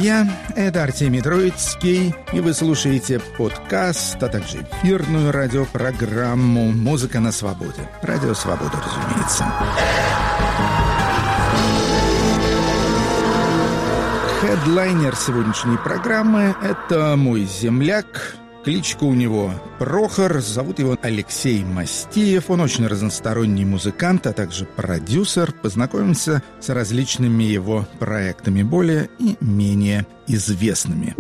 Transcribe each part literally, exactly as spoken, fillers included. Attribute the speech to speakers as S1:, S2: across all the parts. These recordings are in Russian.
S1: друзья, это Артемий Троицкий, и вы слушаете подкаст, а также эфирную радиопрограмму «Музыка на свободе». Радио «Свобода», разумеется. Хедлайнер сегодняшней программы – это мой земляк. Кличка у него Прохор, зовут его Алексей Мастиев. Он очень разносторонний музыкант, а также продюсер. Познакомимся с различными его проектами, более и менее известными.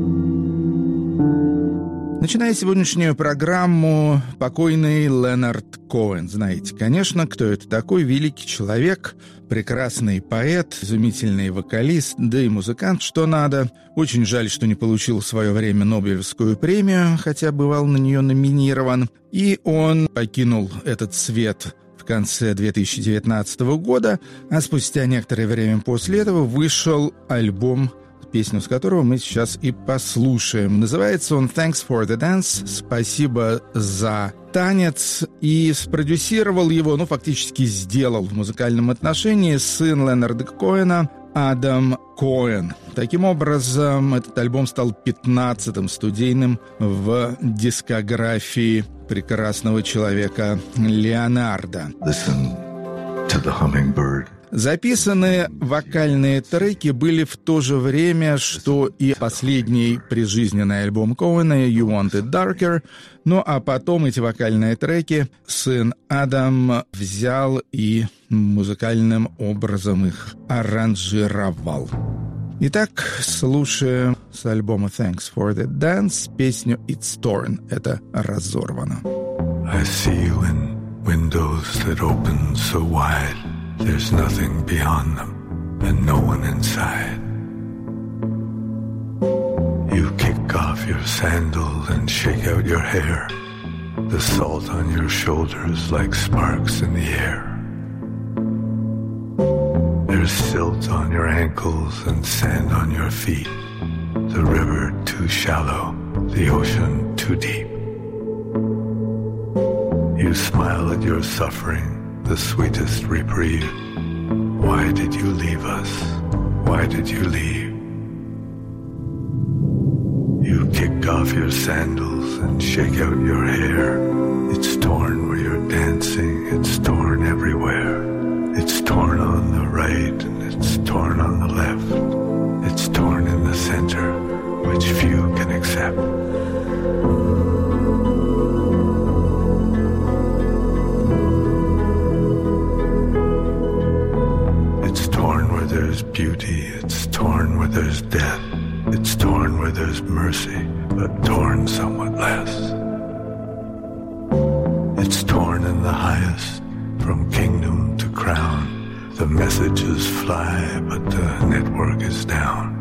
S1: Начиная сегодняшнюю программу, покойный Леонард Коэн. Знаете, конечно, кто это такой? Великий человек, прекрасный поэт, изумительный вокалист, да и музыкант, что надо. Очень жаль, что не получил в свое время Нобелевскую премию, хотя бывал на нее номинирован. И он покинул этот свет в конце две тысячи девятнадцатого года, а спустя некоторое время после этого вышел альбом, песню с которого мы сейчас и послушаем. Называется он «Thanks for the Dance», «Спасибо за танец», и спродюсировал его, ну, фактически сделал в музыкальном отношении сын Леонарда Коэна Адам Коэн. Таким образом, этот альбом стал пятнадцатым студийным в дискографии прекрасного человека Леонарда.
S2: Listen to the hummingbird.
S1: Записанные вокальные треки были в то же время, что и последний прижизненный альбом Коэна «You Want It Darker». Ну а потом эти вокальные треки сын Адам взял и музыкальным образом их аранжировал. Итак, слушаем с альбома «Thanks for the Dance» песню «It's Torn». Это разорвано.
S2: I see you in windows that open so wide. There's nothing beyond them and no one inside. You kick off your sandals and shake out your hair. The salt on your shoulders like sparks in the air. There's silt on your ankles and sand on your feet. The river too shallow, the ocean too deep. You smile at your suffering, the sweetest reprieve. Why did you leave us? Why did you leave? You kick off your sandals and shake out your hair. It's torn where you're dancing, it's torn everywhere. It's torn on the right and it's torn on the left. It's torn in the center, which few can accept. There's beauty, it's torn where there's death. It's torn where there's mercy, but torn somewhat less. It's torn in the highest, from kingdom to crown. The messages fly, but the network is down.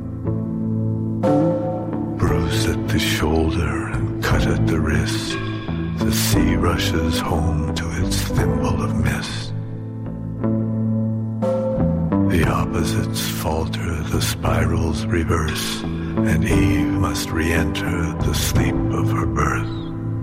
S2: Bruise at the shoulder and cut at the wrist. The sea rushes home to its thimble of mist. The opposites falter, the spirals reverse, and Eve must re-enter the sleep of her birth.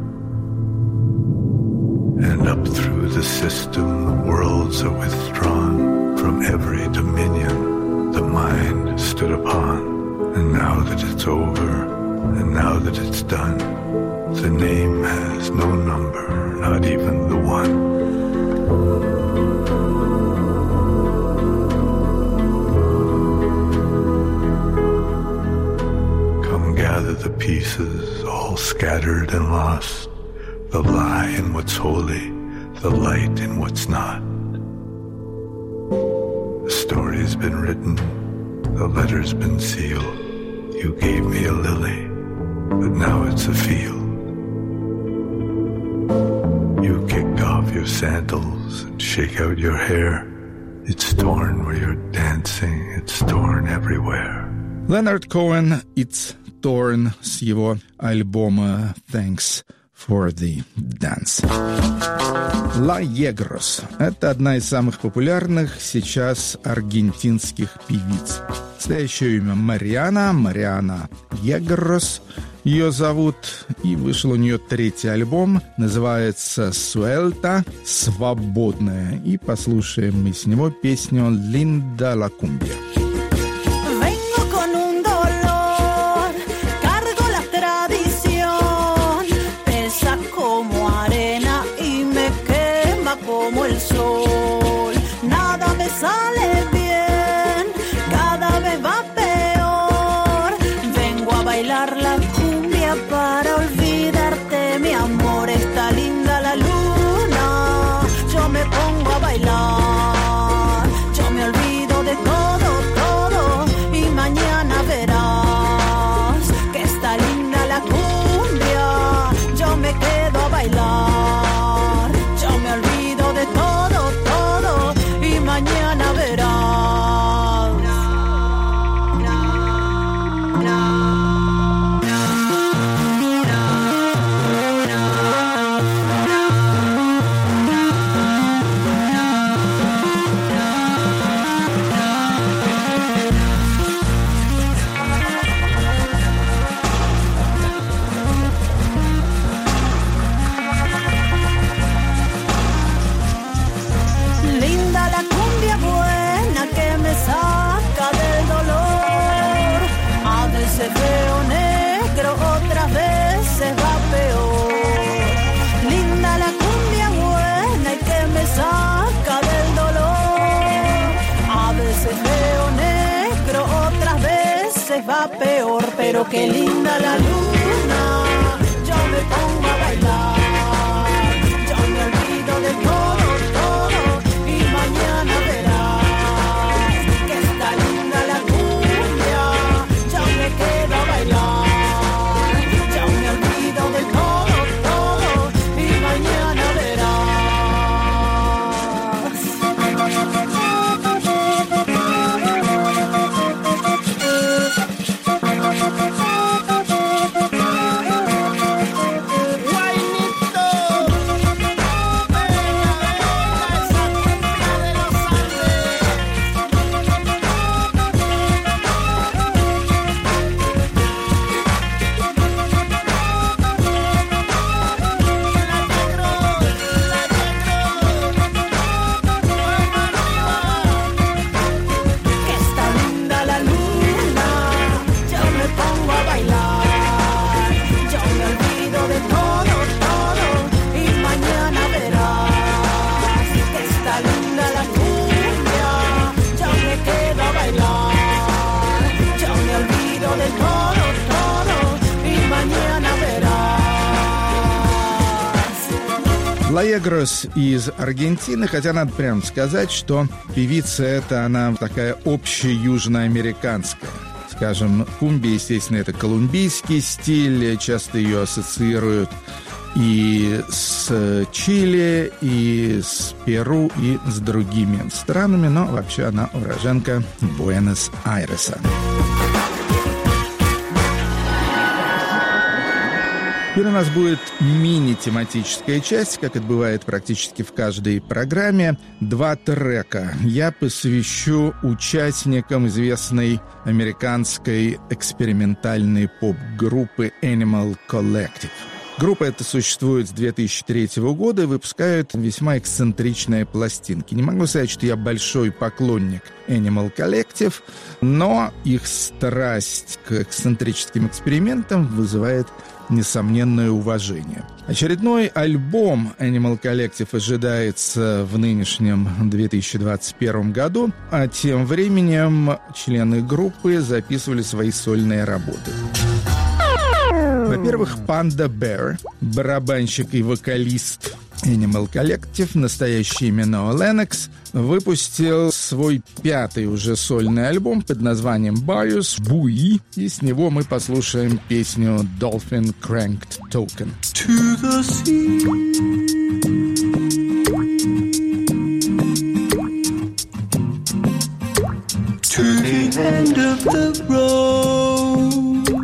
S2: And up through the system the worlds are withdrawn. From every dominion the mind stood upon. And now that it's over, and now that it's done, the name has no number, not even the one. Gather the pieces, all scattered and lost. The lie in what's holy, the light in what's not. The story's been written, the letter's been sealed. You gave me a lily, but now it's a field. You kick off your sandals and shake out your hair. It's torn where you're dancing, it's torn everywhere.
S1: Leonard Cohen, «It's Torn» с его альбома «Thanks for the Dance». Ла Егрос – это одна из самых популярных сейчас аргентинских певиц. Настоящее имя Мариана, Мариана Егрос ее зовут, и вышел у нее третий альбом, называется «Suelta», «Свободная», и послушаем мы с него песню «Linda la Cumbia».
S3: Vengo con un dolor bailar la cumbia para olvidarte, mi amor, está linda la luna. Yo me pongo a bailar, yo me olvido de todo, todo, y mañana verás que está linda la cumbia. Yo me quedo a bailar, yo me olvido de todo, todo, y mañana verás. Veo negro, otras veces va peor. Linda la cumbia buena y que me saca del dolor. A veces veo negro, otras veces va peor. Pero qué linda la luna, yo me pongo a bailar. Yo me olvido de todo, todo, y mañana verás que está linda la cumbia. Yo me quedo a bailar, yo me olvido de todo, todo, y mañana verás.
S1: Лаегрос из Аргентины, хотя надо прямо сказать, что певица эта, она такая общеюжноамериканская. Скажем, кумбия, естественно, это колумбийский стиль, часто ее ассоциируют и с Чили, и с Перу, и с другими странами, но вообще она уроженка Буэнос-Айреса. Теперь у нас будет мини-тематическая часть, как это бывает практически в каждой программе. Два трека я посвящу участникам известной американской экспериментальной поп-группы Animal Collective. Группа эта существует с две тысячи третьего года и выпускает весьма эксцентричные пластинки. Не могу сказать, что я большой поклонник Animal Collective, но их страсть к эксцентрическим экспериментам вызывает несомненное уважение. Очередной альбом Animal Collective ожидается в нынешнем две тысячи двадцать первом году, а тем временем члены группы записывали свои сольные работы. Во-первых, Panda Bear, барабанщик и вокалист Animal Collective, настоящее имя Ноа Леннокс, выпустил свой пятый уже сольный альбом под названием Bios Buoy, и с него мы послушаем песню Dolphin Cranked Token.
S4: To the sea. To the end of the road.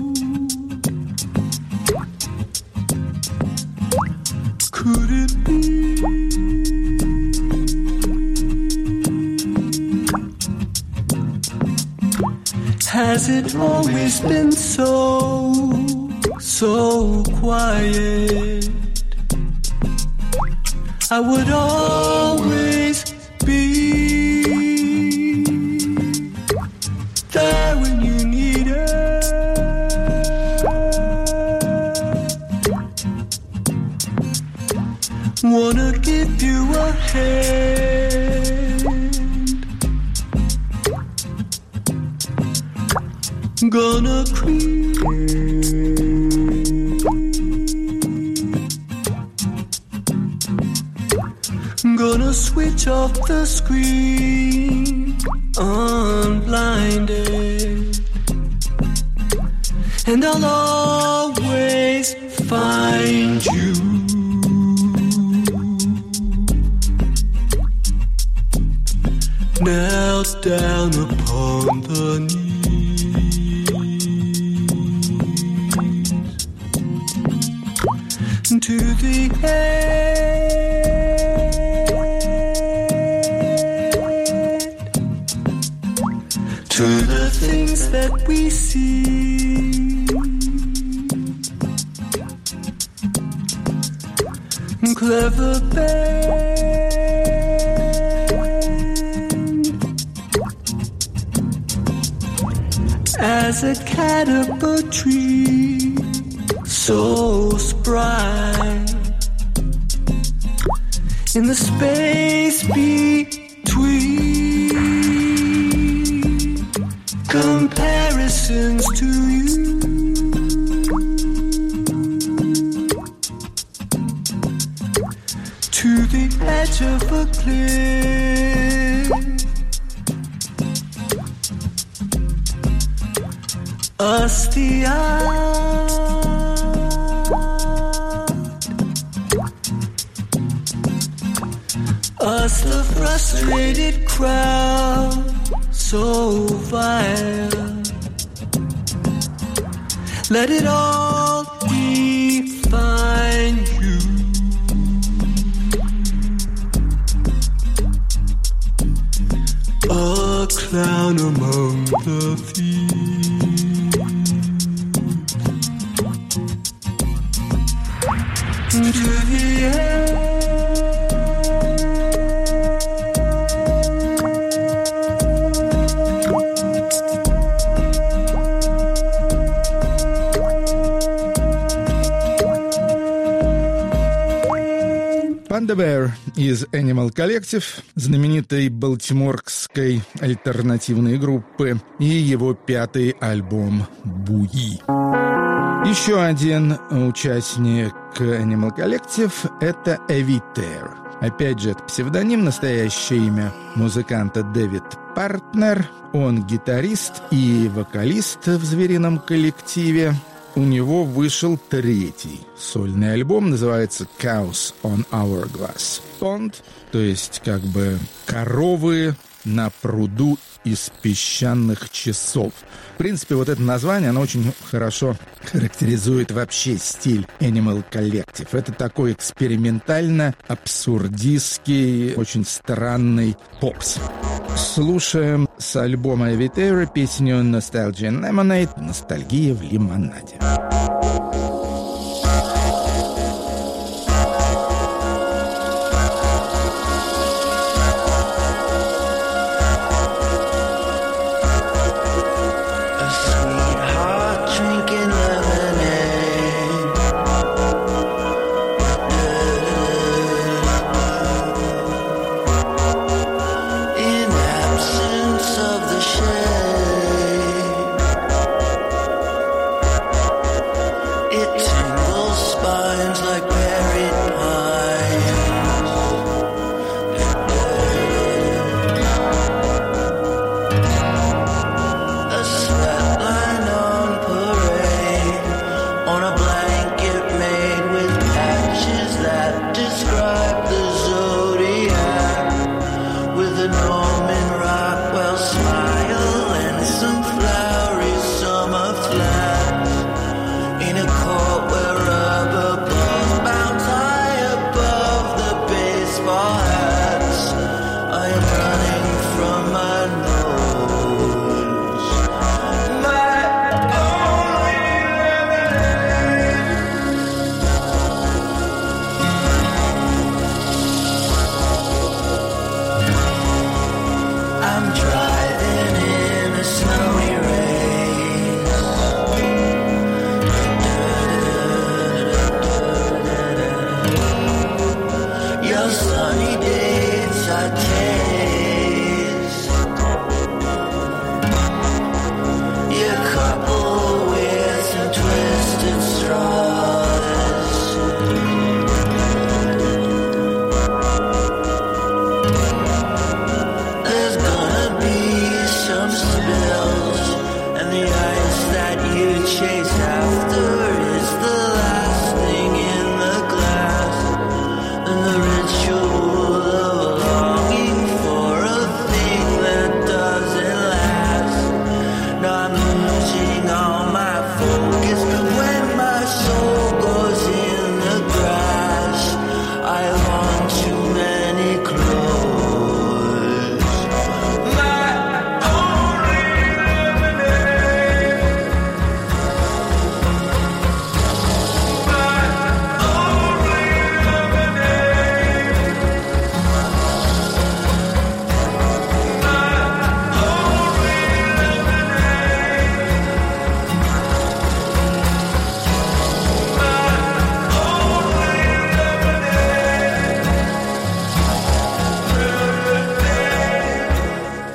S4: Could it be? Has it always been so, so quiet? I would always be there when you need it. Wanna give you a hand, gonna creep image of the screen unblinded, and I'll always find you. Knelt down upon the knees to the end, to the things that we see, clever band, as a cat up a tree, so spry, in the space between comparisons to you, to the edge of a cliff, us the eye, us the frustrated crowd, so vile. Let it all define you. A clown among the thieves, to the end.
S1: Panda Bear из Animal Collective, знаменитой балтиморской альтернативной группы, и его пятый альбом «Буи». Еще один участник Animal Collective — это Eviter. Опять же, это псевдоним, настоящее имя музыканта Дэвид Партнер. Он гитарист и вокалист в зверином коллективе. У него вышел третий сольный альбом, называется «Cows on Hourglass Pond», то есть как бы «коровы на пруду из песчаных часов». В принципе, вот это название, оно очень хорошо характеризует вообще стиль Animal Collective. Это такой экспериментально-абсурдистский, очень странный попс. Слушаем с альбома Eviter песню «Nostalgia in Lemonade», «Ностальгия в лимонаде».
S4: In a court where rubber balls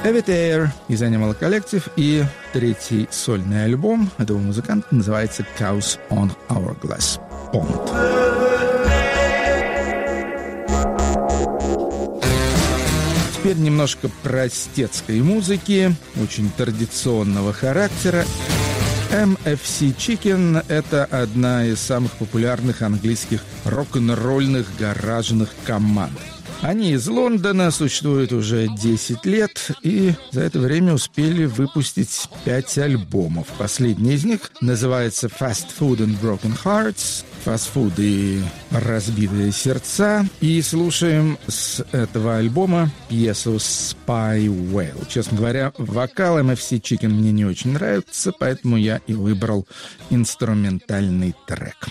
S1: Heavy Air из Animal Collective, и третий сольный альбом этого музыканта называется Cows on Hourglass Pond. Теперь немножко простецкой музыки, очень традиционного характера. эм эф си Chicken — это одна из самых популярных английских рок-н-ролльных гаражных команд. Они из Лондона, существуют уже десять лет, и за это время успели выпустить пять альбомов. Последний из них называется «Fast Food and Broken Hearts», «Фастфуд и разбитые сердца». И слушаем с этого альбома пьесу «Spy Whale». Честно говоря, вокал эм эф си Chicken мне не очень нравится, поэтому я и выбрал инструментальный трек.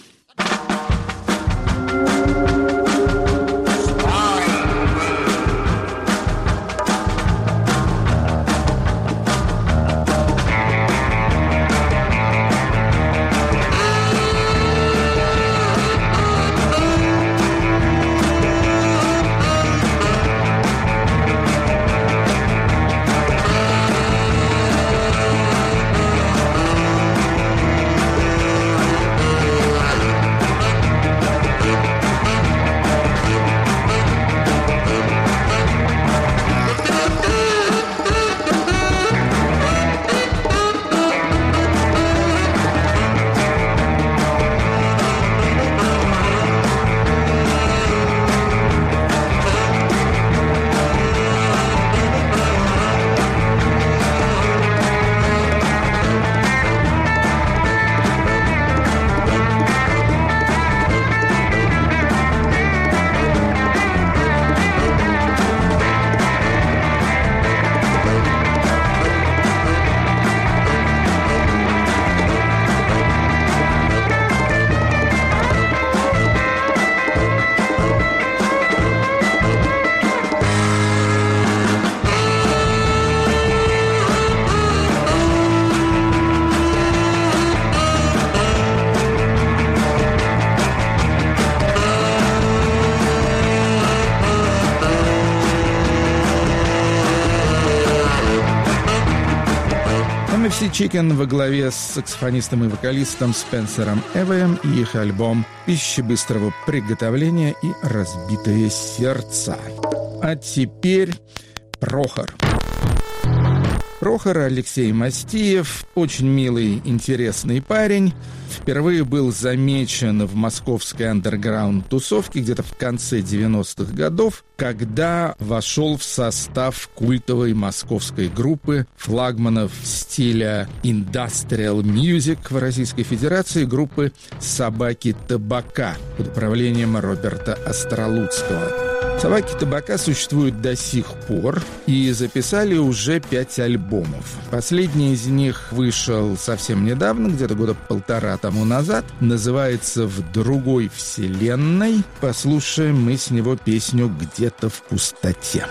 S1: эм эф си Chicken во главе с саксофонистом и вокалистом Спенсером Эвоем и их альбом «Пища быстрого приготовления и разбитые сердца». А теперь Прохор. Прохор Алексей Мастиев, очень милый, интересный парень. Впервые был замечен в московской андерграунд-тусовке где-то в конце девяностых годов, когда вошел в состав культовой московской группы флагманов стиля Industrial Music в Российской Федерации, группы «Собаки Табака» под управлением Роберта Остролуцкого. «Собаки Табака» существуют до сих пор и записали уже пять альбомов. Последний из них вышел совсем недавно, где-то года полтора тому назад. Называется «В другой вселенной». Послушаем мы с него песню «Где-то в пустоте».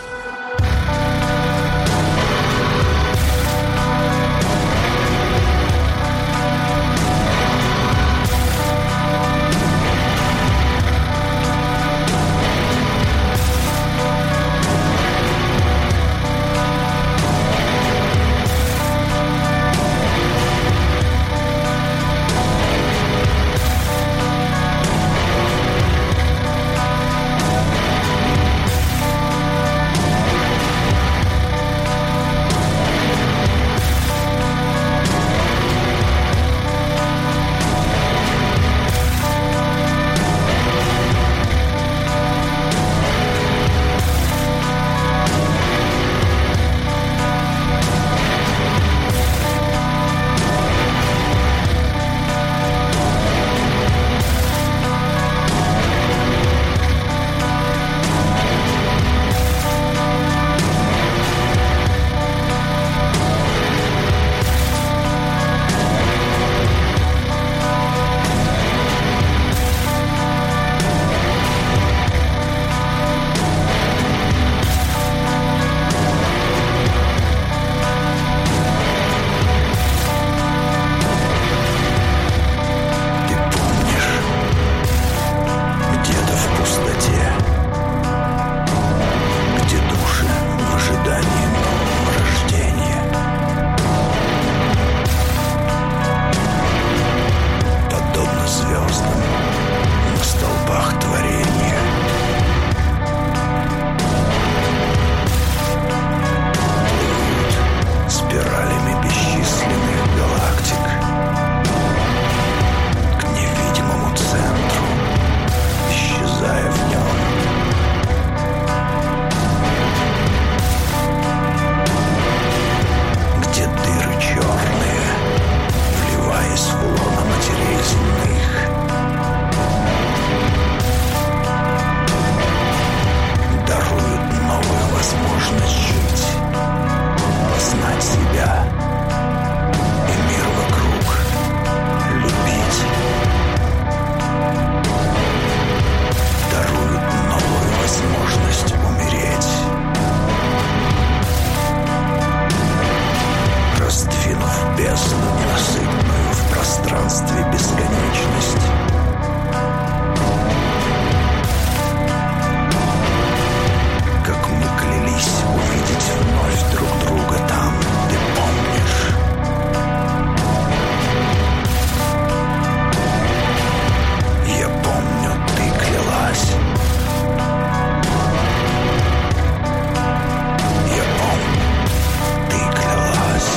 S5: звездам на столбах творения. Плывут спиралями бесчисленных галактик к невидимому центру, исчезая в нем. Где дыры черные, вливаясь в лоно матерей земных, даруют новую возможность жить, познать себя и мир вокруг, любить. Даруют новую возможность умереть, раздвинув бездну ненасытную в пространстве бесконечность. Как мы клялись увидеть вновь друг друга там, ты помнишь? Я помню, ты клялась. Я помню, ты клялась.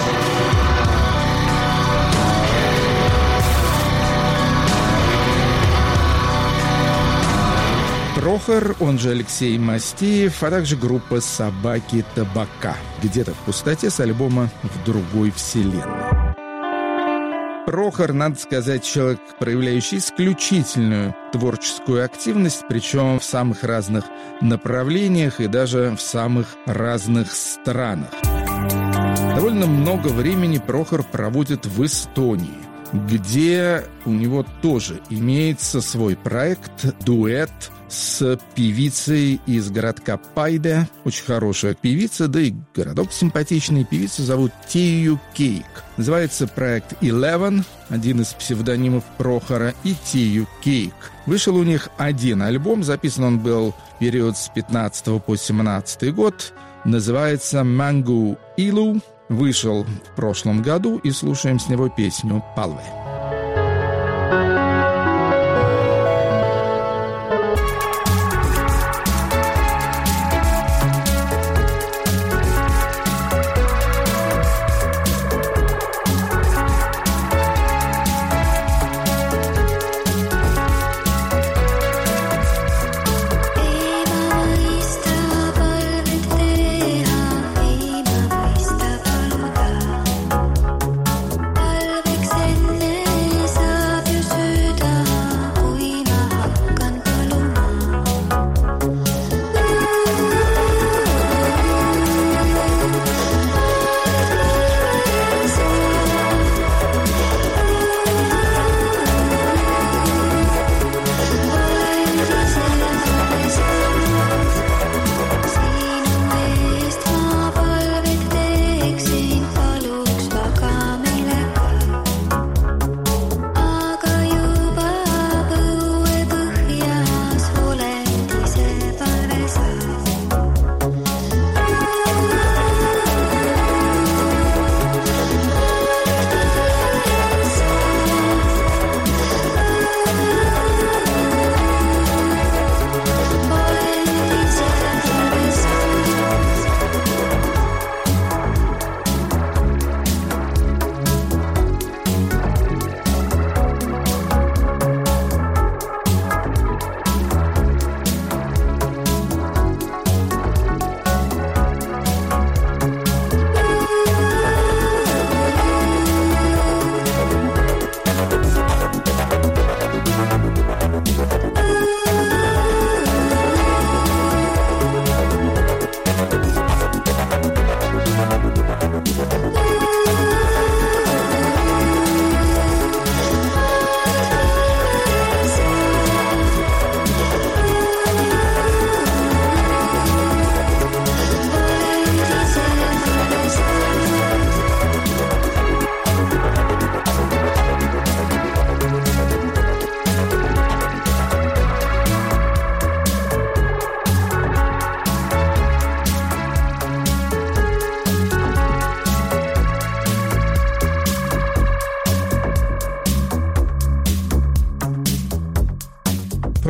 S1: Прохор, он же Алексей Мастеев, а также группа «Собаки Табака». Где-то в пустоте с альбома «В другой вселенной». Прохор, надо сказать, человек, проявляющий исключительную творческую активность, причем в самых разных направлениях и даже в самых разных странах. Довольно много времени Прохор проводит в Эстонии, где у него тоже имеется свой проект, дуэт с певицей из городка Пайде. Очень хорошая певица, да и городок симпатичный. Певицу зовут Тию Кейк. Называется проект Eleven, один из псевдонимов Прохора, и Тию Кейк. Вышел у них один альбом, записан он был в период с пятнадцатого по семнадцатый год. Называется «Мангу Илу». Вышел в прошлом году, и слушаем с него песню «Палве».
S6: Talveks enne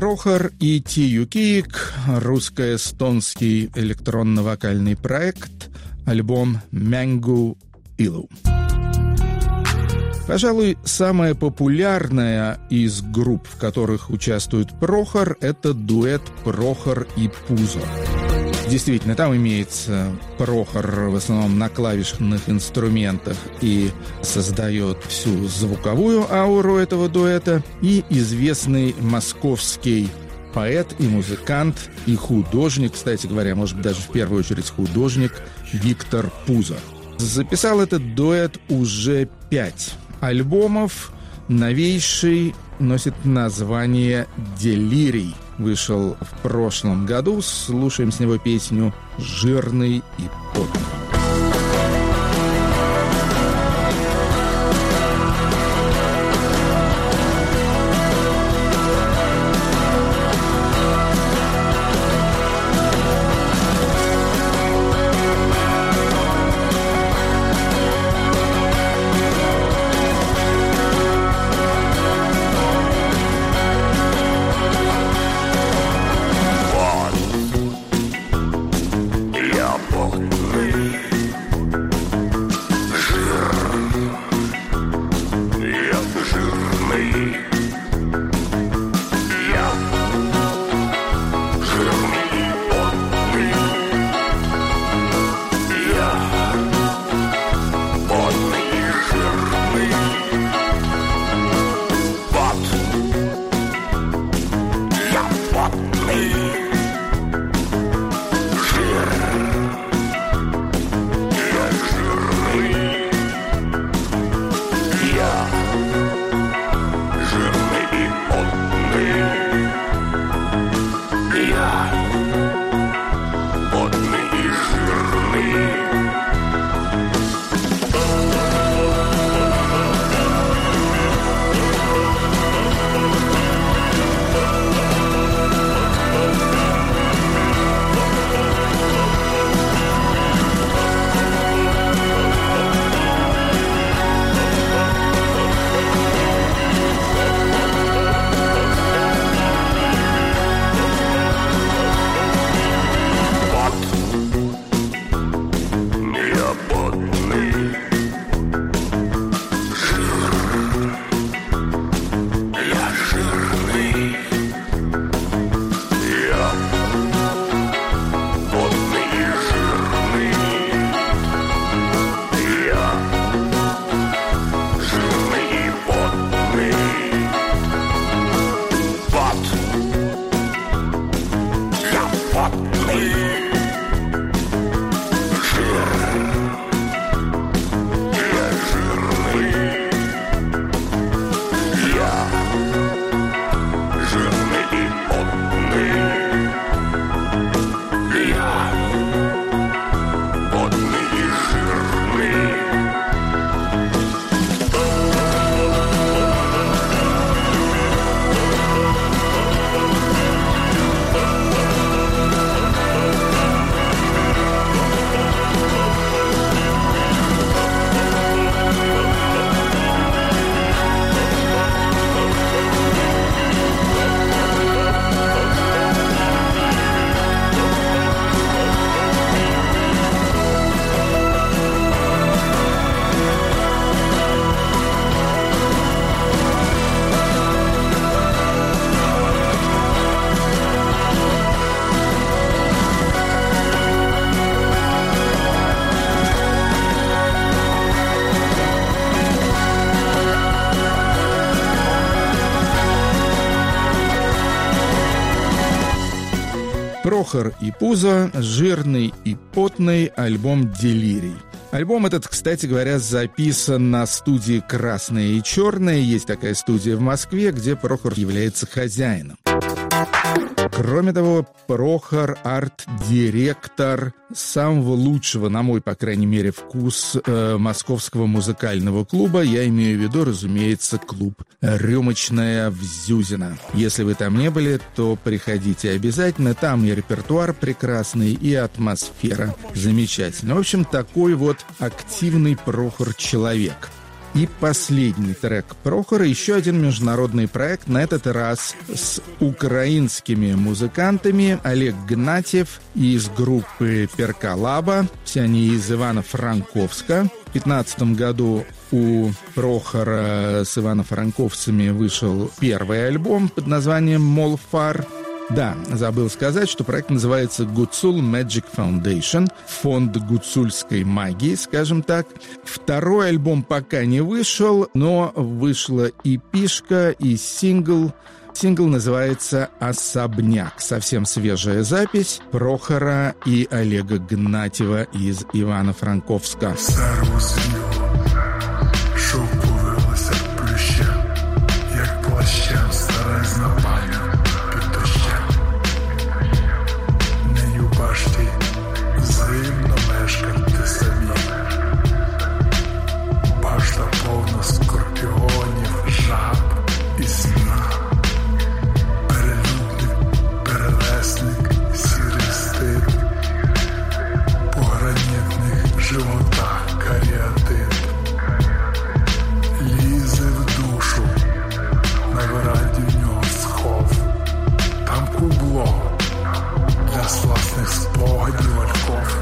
S1: Прохор и Тию Киик, русско-эстонский электронно-вокальный проект, альбом «Мэнгу Илу». Пожалуй, самая популярная из групп, в которых участвует Прохор, это дуэт Прохор и Пузо. Действительно, там имеется Прохор в основном на клавишных инструментах и создает всю звуковую ауру этого дуэта, и известный московский поэт и музыкант, и художник, кстати говоря, может быть, даже в первую очередь художник, Виктор Пузо. Записал этот дуэт уже пять альбомов. Новейший носит название «Делирий». Вышел в прошлом году. Слушаем с него песню «Жирный и потный». Прохор и Пузо, «Жирный и потный», альбом «Делирий». Альбом этот, кстати говоря, записан на студии «Красное и черное». Есть такая студия в Москве, где Прохор является хозяином. Кроме того, Прохор — арт-директор самого лучшего, на мой, по крайней мере, вкус, э, московского музыкального клуба. Я имею в виду, разумеется, клуб «Рюмочная» в Зюзино. Если вы там не были, то приходите обязательно. Там и репертуар прекрасный, и атмосфера замечательная. В общем, такой вот активный Прохор человек. И последний трек Прохора, еще один международный проект, на этот раз с украинскими музыкантами. Олег Гнатьев из группы Перкалаба, все они из Ивано-Франковска. В две тысячи пятнадцатом году у Прохора с ивано-франковцами вышел первый альбом под названием «Молфар». Да, забыл сказать, что проект называется Гуцул Magic Foundation, фонд гуцульской магии, скажем так. Второй альбом пока не вышел, но вышла и пишка, и сингл. Сингл называется «Особняк». Совсем свежая запись Прохора и Олега Гнатьева из Ивано-Франковска.
S6: Взаємно мешкати самі. Башта повна скорпіонів, жаб і снів. Перелюбник, перелесник, сірий стиль. По гранітних животах каріатин. Лізе в душу, на веранді в нього схов. Там кубло. Для власних спогадів альков.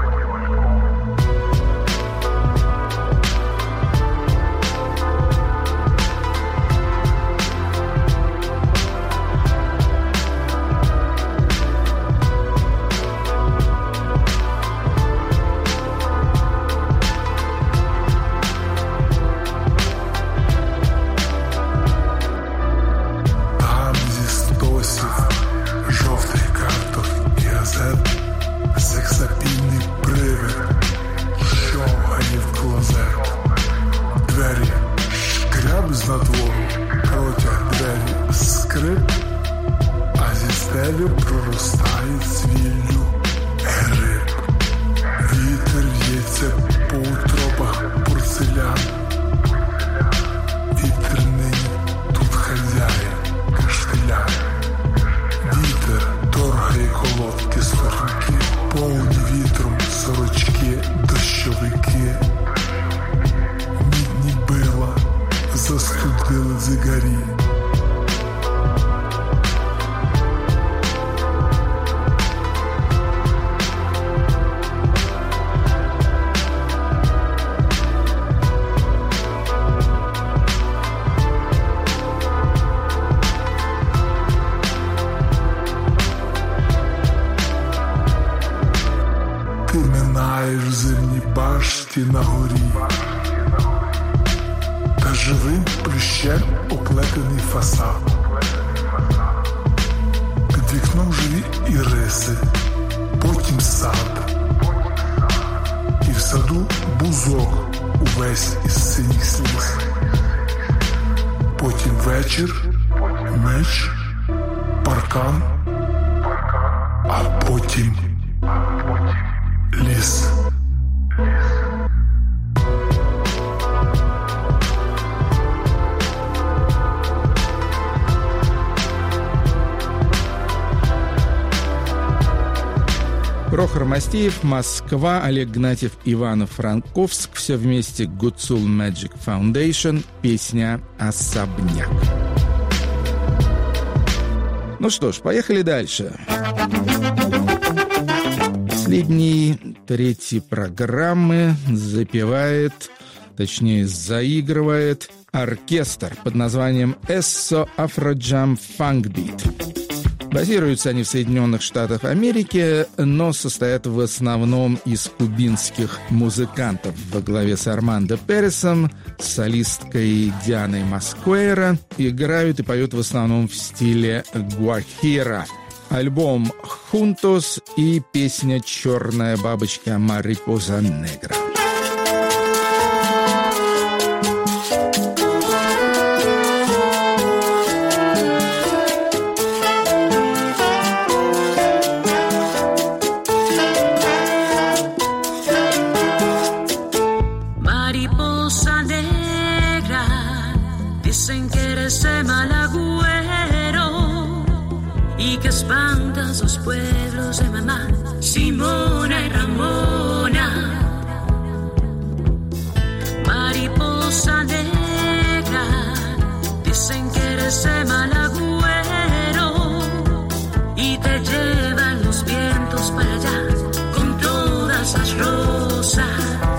S6: Там зі стосів жовтих карток і газет сексапільний привид човгає в клозет. Двері шкряб з надвору, протяг двері скрип, а зі стелі проростає цвіллю гриб. Вітер в'ється по утробах порцелян, вітер нині тут хазяїн, каштелян. Вітер торгає колодки сорочки, повні вітром сорочки, дощовики. Мідні била застудили зигарі. Ти минаєш в зимній башті на горі, та живим плющем оплетений фасад. Під вікном живі іриси, потім сад. І в саду бузок увесь із синіх сліз. Потім вечір, меч, паркан, а потім ліс.
S1: Прохор Мастеев, Москва, Олег Гнатьев, Ивано-Франковск. Все вместе Гуцул Magic Foundation. Песня «Особняк». Ну что ж, поехали дальше. Последний, третий программы запевает, точнее заигрывает оркестр под названием Esso Afro Jam Funk Beat. Базируются они в Соединенных Штатах Америки, но состоят в основном из кубинских музыкантов во главе с Армандо Пересом, с солисткой Дианой Маскуэйра. Играют и поют в основном в стиле гуахира. Альбом «Juntos» и песня «Черная бабочка Mariposa Negra».
S7: Mariposa negra, dicen que eres el mal agüero y que espantas los pueblos de mamá, Simona y Ramona. Mariposa ese mal agüero y te llevan los vientos para allá con todas las rosas.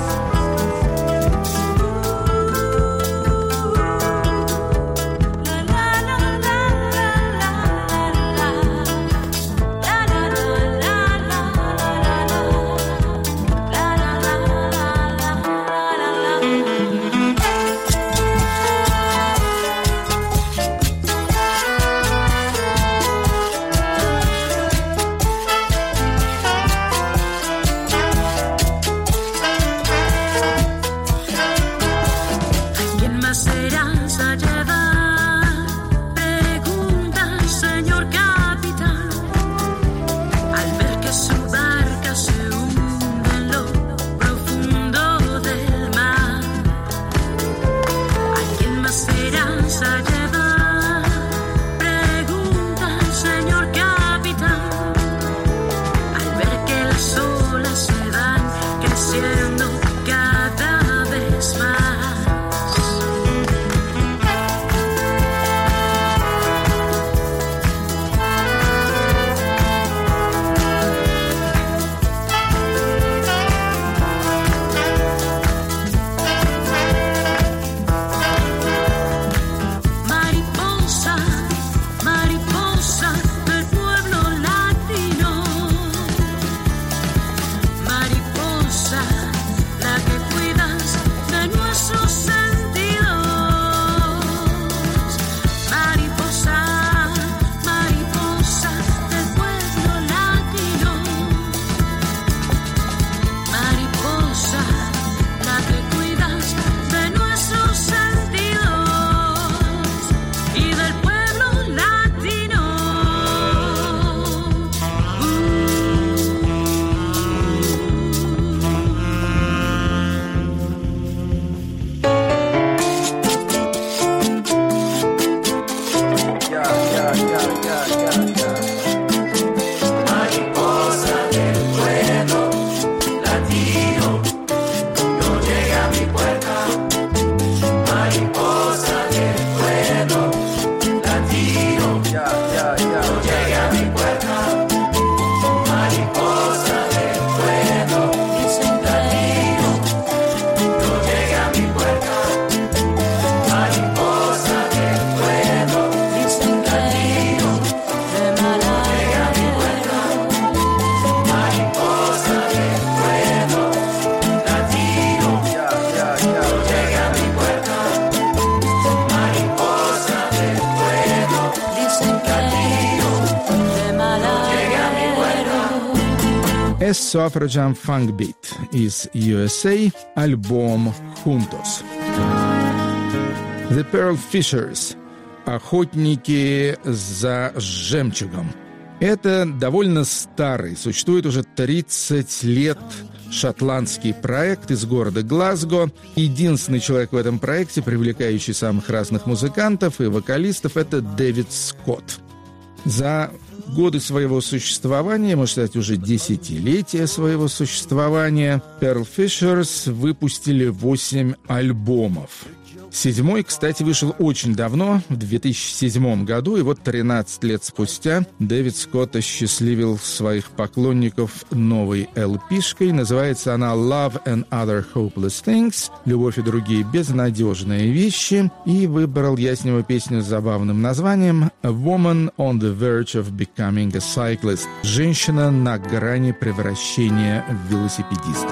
S1: A Suffragan Funk Beat из ю эс эй, альбом «Juntos». The Pearl Fishers – «Охотники за жемчугом». Это довольно старый, существует уже тридцать лет, шотландский проект из города Глазго. Единственный человек в этом проекте, привлекающий самых разных музыкантов и вокалистов, это Дэвид Скотт. За годы своего существования, можно сказать, уже десятилетия своего существования, Pearl Fishers выпустили восемь альбомов. Седьмой, кстати, вышел очень давно, в две тысячи седьмом году, и вот тринадцать лет спустя Дэвид Скотт осчастливил своих поклонников новой эл пи-шкой. Называется она «Love and Other Hopeless Things» — «Любовь и другие безнадежные вещи». И выбрал я с него песню с забавным названием «A Woman on the Verge of Becoming a Cyclist» — «Женщина на грани превращения в велосипедиста».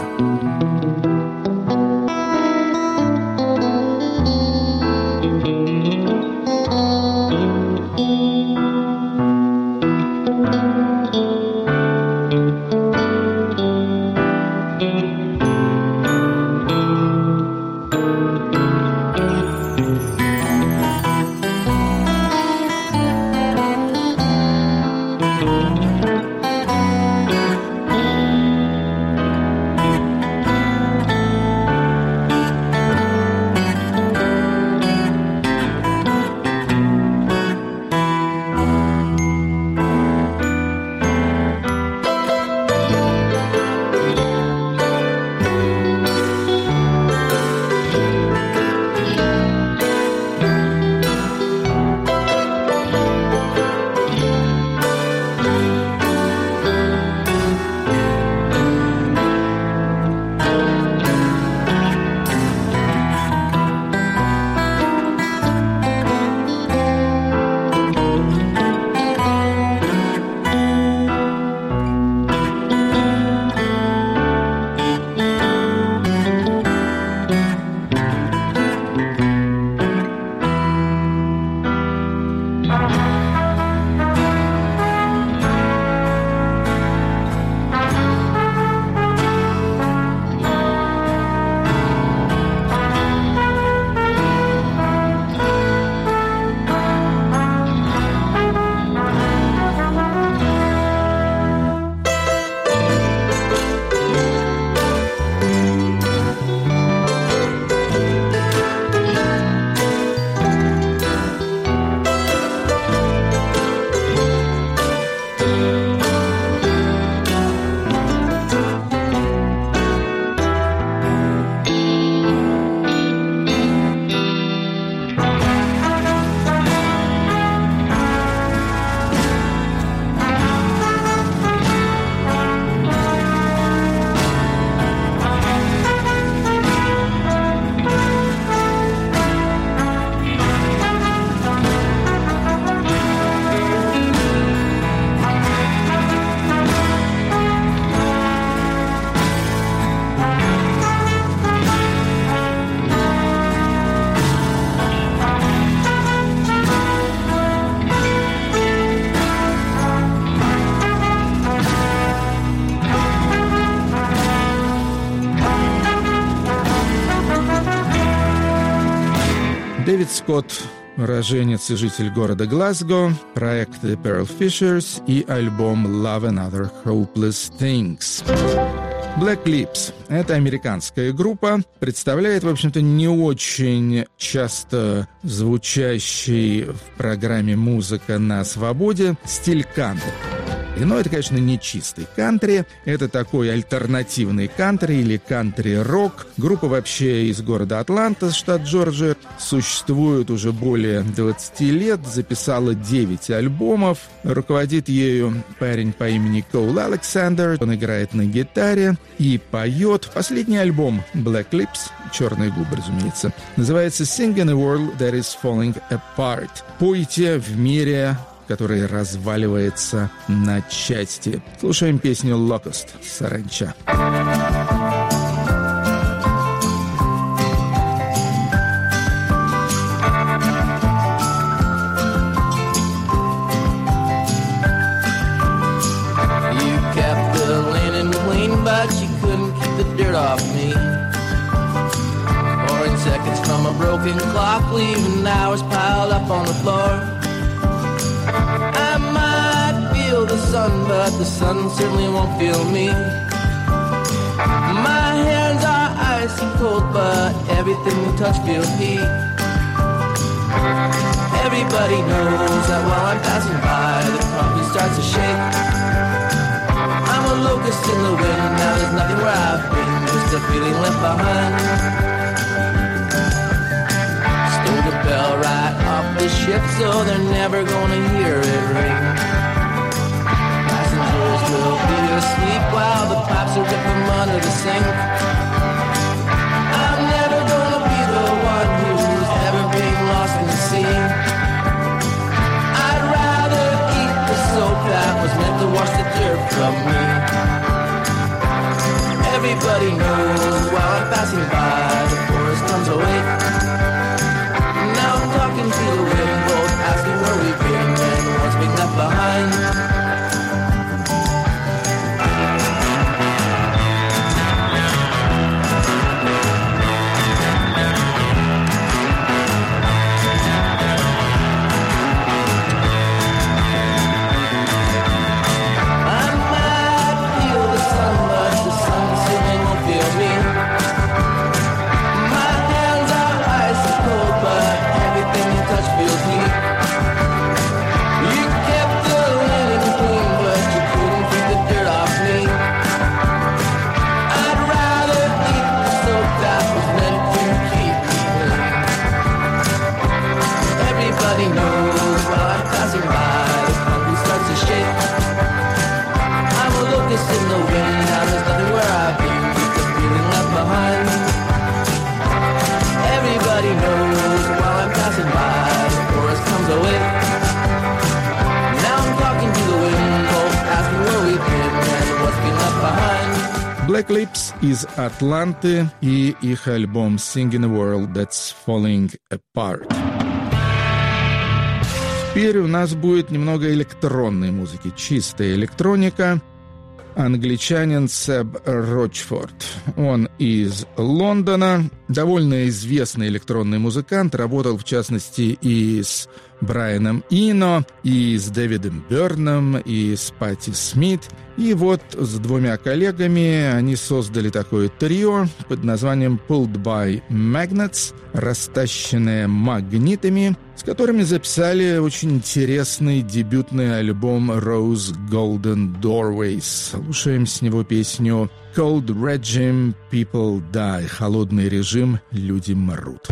S1: Дэвид Скотт, уроженец и житель города Глазго, проект The Pearl Fishers и альбом Love and Other Hopeless Things. Black Lips — это американская группа, представляет, в общем-то, не очень часто звучащий в программе «Музыка на свободе» стиль кантри. Но это, конечно, не чистый кантри, это такой альтернативный кантри или кантри-рок. Группа вообще из города Атланта, штат Джорджия, существует уже более двадцати лет, записала девять альбомов. Руководит ею парень по имени Коул Александр, он играет на гитаре и поет. Последний альбом Black Lips, черные губы, разумеется, называется Sing in a World That Is Falling Apart. Пойте в мире, который разваливается на части. Слушаем песню «Locust» «Саранча».
S8: You kept the linen clean, but you couldn't keep the dirt off me. Pouring seconds from a broken clock, leaving hours piled up on the floor. I might feel the sun, but the sun certainly won't feel me. My hands are icy cold, but everything we touch feels heat. Everybody knows that while I'm passing by, the concrete starts to shake. I'm a locust in the wind, now there's nothing where I've been, just a feeling left behind. Stole the bell right off the ship, so they're never gonna hear it ring. Passengers will be asleep while the pipes are ripping under the sink. I'm never gonna be the one who's ever been lost in the sea. I'd rather eat the soap that was meant to wash the dirt from me. Everybody knows while I'm passing by, the forest comes awake. Now I'm talking to the wind, both asking where we've been and what's been left behind. I might feel the sun, but the sun certainly won't feel me. My hands are icy cold, but everything you touch feels heat. You kept the linen clean, but you couldn't keep the dirt off me. I'd rather eat the soap that was meant to keep me clean. Everybody knows while I'm passing by, the concrete starts to shake. I'm a locust in the wind, now there's nothing where I've been, just a feeling left behind. Everybody knows while I'm passing by, the forest comes away. Now I'm talking to the wind, both asking where we've been and what's been left behind.
S1: Black Lips из Атланты и их альбом Sing in a World That's Falling Apart. Теперь у нас будет немного электронной музыки, чистая электроника. Англичанин Себ Рочфорд. Он из Лондона, довольно известный электронный музыкант, работал в частности и с Брайаном Ино, и с Дэвидом Бёрном, и с Патти Смит. И вот с двумя коллегами они создали такое трио под названием Pulled by Magnets, растащенное магнитами, с которыми записали очень интересный дебютный альбом Rose Golden Doorways. Слушаем с него песню Cold Regime People Die. Холодный режим, люди мрут.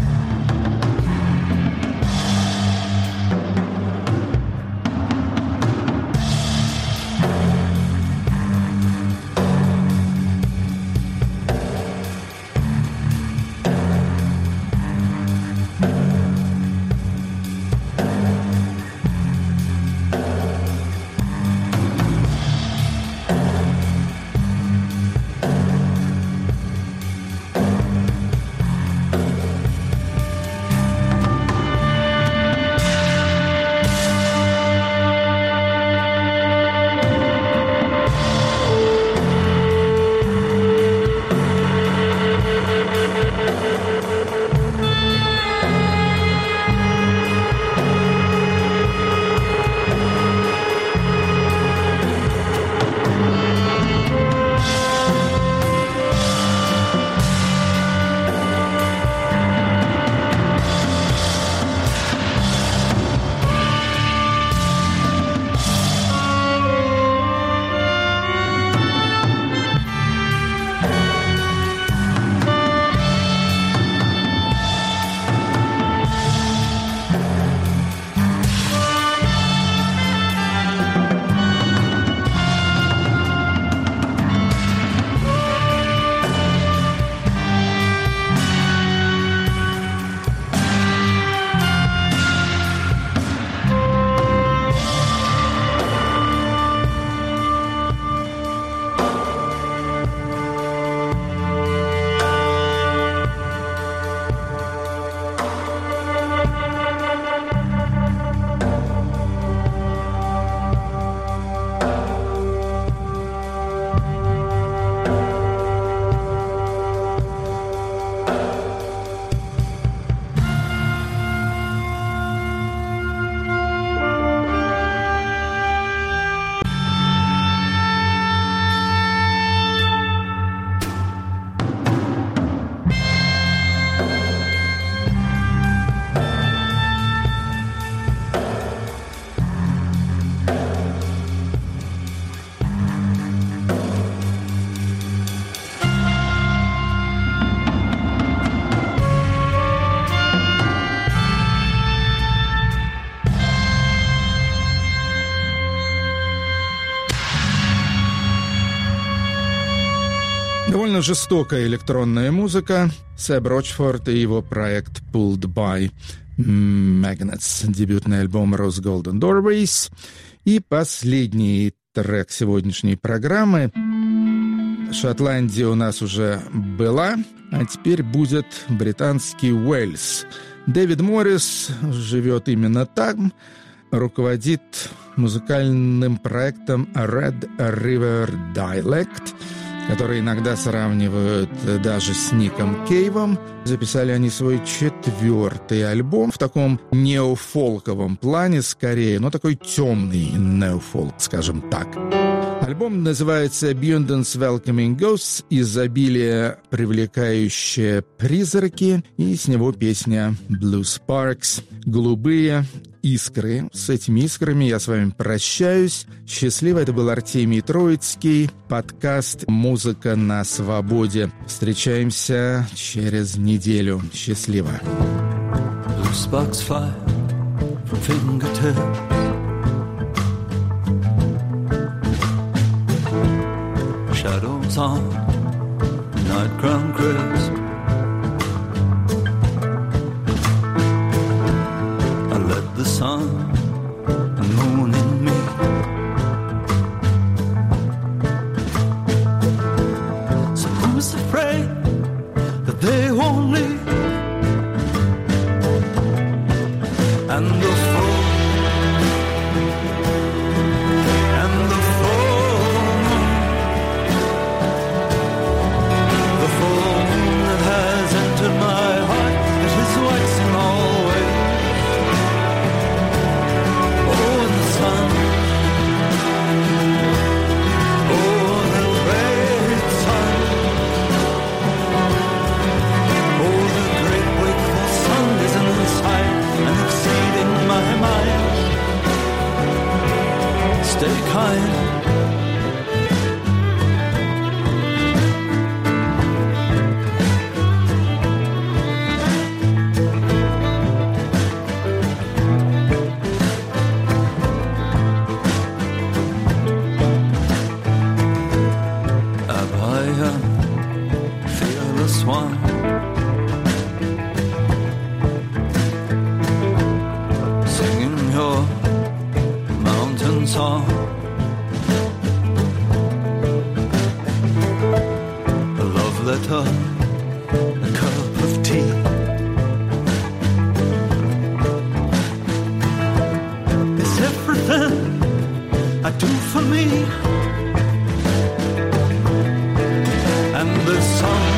S1: Довольно жестокая электронная музыка. Сэб Рочфорд и его проект Pulled by Magnets. Дебютный альбом Rose Golden Doorways. И последний трек сегодняшней программы. Шотландия у нас уже была, а теперь будет британский Уэльс. Дэвид Моррис живет именно там, руководит музыкальным проектом Red River Dialect, который иногда сравнивают даже с Ником Кейвом. Записали они свой четвертый альбом в таком неофолковом плане скорее, но такой темный неофолк, скажем так. Альбом называется «Abundance Welcoming Ghosts», изобилие, привлекающее призраки, и с него песня «Blue Sparks», «Голубые искры». С этими искрами я с вами прощаюсь. Счастливо, это был Артемий Троицкий, подкаст «Музыка на свободе». Встречаемся через неделю. Счастливо.
S4: Blue sparks fly from fingertips. Shadows on night crown crisp. I let the sun and moon in me. So who's afraid that they won't leave? And the fool and the my heart, it is waxing always. Oh, and the sun, oh, the great sun, oh, the great wakeful sun is inside and exceeding my mind. Stay kind. One singing your mountain song, a love letter, a cup of tea. It's everything I do for me, and the song